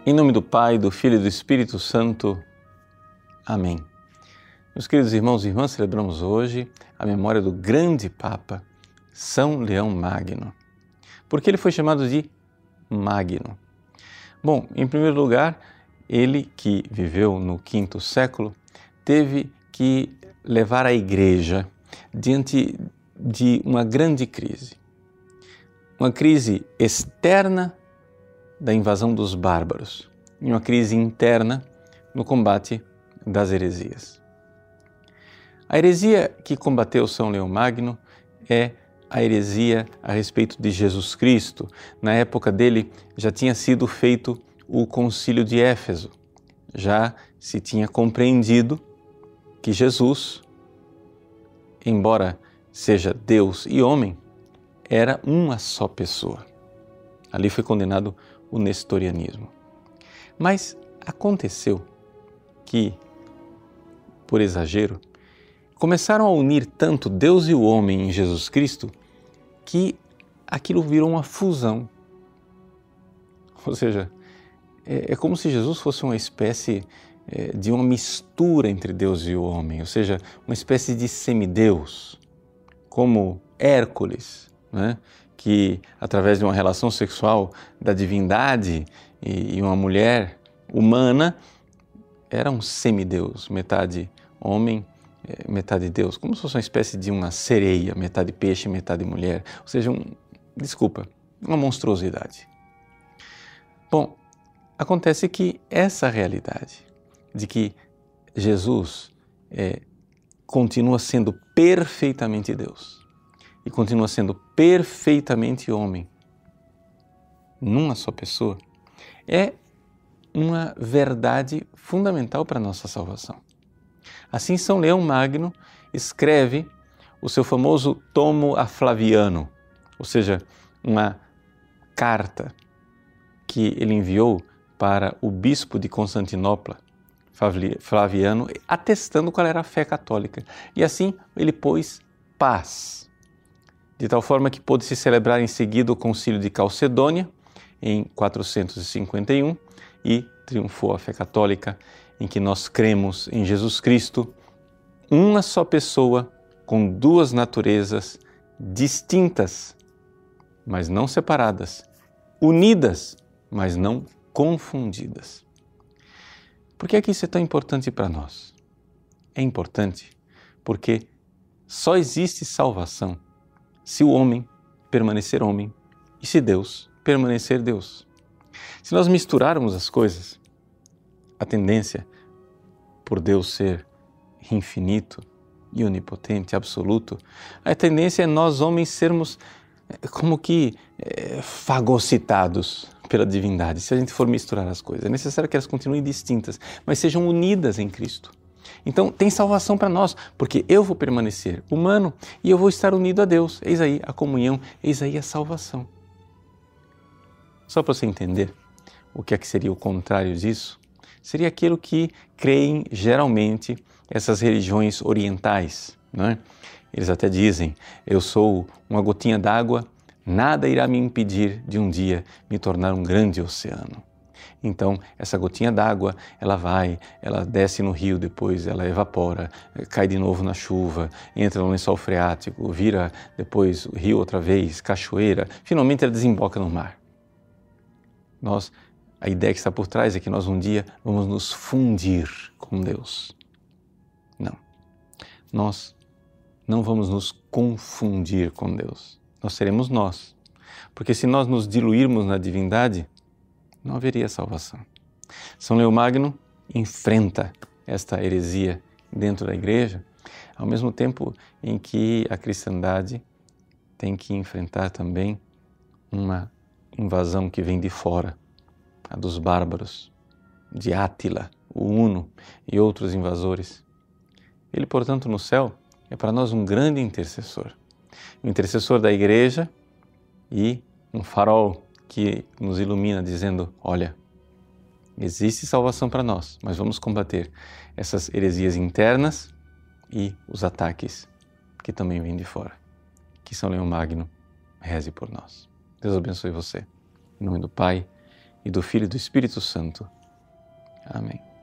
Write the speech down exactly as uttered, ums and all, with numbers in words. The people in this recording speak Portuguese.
Em nome do Pai, do Filho e do Espírito Santo. Amém. Meus queridos irmãos e irmãs, celebramos hoje a memória do grande Papa São Leão Magno. Por que ele foi chamado de Magno? Bom, em primeiro lugar, ele que viveu no quinto século teve que levar a Igreja diante de uma grande crise. Uma crise externa da invasão dos bárbaros e uma crise interna no combate das heresias. A heresia que combateu São Leão Magno é a heresia a respeito de Jesus Cristo. Na época dele já tinha sido feito o Concílio de Éfeso. Já se tinha compreendido que Jesus, embora seja Deus e homem, era uma só pessoa. Ali foi condenado o nestorianismo. Mas aconteceu que, por exagero, começaram a unir tanto Deus e o homem em Jesus Cristo que aquilo virou uma fusão. Ou seja, é, é como se Jesus fosse uma espécie é, de uma mistura entre Deus e o homem, ou seja, uma espécie de semideus, como Hércules, né? Que através de uma relação sexual da divindade e uma mulher humana era um semideus, metade homem, metade Deus, como se fosse uma espécie de uma sereia, metade peixe, metade mulher, ou seja, um, desculpa, uma monstruosidade. Bom, acontece que essa realidade de que Jesus é, continua sendo perfeitamente Deus e continua sendo perfeitamente homem, numa só pessoa, é uma verdade fundamental para a nossa salvação. Assim, São Leão Magno escreve o seu famoso Tomo a Flaviano, ou seja, uma carta que ele enviou para o bispo de Constantinopla, Flaviano, atestando qual era a fé católica. E assim ele pôs paz, de tal forma que pôde se celebrar em seguida o Concílio de Calcedônia, em quatrocentos e cinquenta e um, e triunfou a fé católica, em que nós cremos em Jesus Cristo, uma só pessoa com duas naturezas distintas, mas não separadas, unidas, mas não confundidas. Por que é que isso é tão importante para nós? É importante porque só existe salvação se o homem permanecer homem e se Deus permanecer Deus. Se nós misturarmos as coisas, a tendência, por Deus ser infinito e onipotente, absoluto, a tendência é nós homens sermos como que é, fagocitados pela divindade. Se a gente for misturar as coisas, é necessário que elas continuem distintas, mas sejam unidas em Cristo. Então tem salvação para nós, porque eu vou permanecer humano e eu vou estar unido a Deus. Eis aí a comunhão, eis aí a salvação. Só para você entender o que é que seria o contrário disso, seria aquilo que creem geralmente essas religiões orientais, não é? Eles até dizem, eu sou uma gotinha d'água, nada irá me impedir de um dia me tornar um grande oceano. Então, essa gotinha d'água, ela vai, ela desce no rio, depois ela evapora, cai de novo na chuva, entra no lençol freático, vira depois o rio outra vez, cachoeira, finalmente ela desemboca no mar. Nós, a ideia que está por trás é que nós um dia vamos nos fundir com Deus. Não, nós não vamos nos confundir com Deus, nós seremos nós, porque se nós nos diluirmos na divindade, não haveria salvação. São Leão Magno enfrenta esta heresia dentro da Igreja, ao mesmo tempo em que a cristandade tem que enfrentar também uma invasão que vem de fora, a dos bárbaros, de Átila, o Huno e outros invasores. Ele, portanto, no céu é para nós um grande intercessor, um intercessor da Igreja e um farol que nos ilumina dizendo, olha, existe salvação para nós, mas vamos combater essas heresias internas e os ataques que também vêm de fora. Que São Leão Magno reze por nós. Deus abençoe você. Em nome do Pai, e do Filho e do Espírito Santo. Amém.